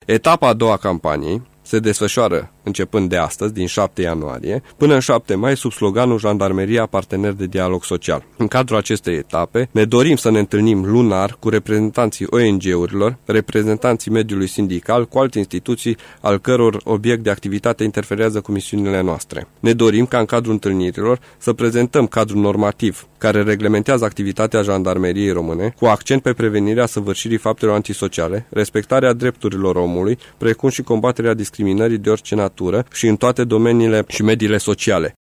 Etapa a doua a campaniei se desfășoară începând de astăzi, din 7 ianuarie, până în 7 mai, sub sloganul Jandarmeria Partener de Dialog Social. În cadrul acestei etape, ne dorim să ne întâlnim lunar cu reprezentanții ONG-urilor, reprezentanții mediului sindical, cu alte instituții al căror obiect de activitate interferează cu misiunile noastre. Ne dorim ca în cadrul întâlnirilor să prezentăm cadrul normativ care reglementează activitatea Jandarmeriei Române, cu accent pe prevenirea săvârșirii faptelor antisociale, respectarea drepturilor omului, precum și combaterea discriminării de orice natură și în toate domeniile și mediile sociale.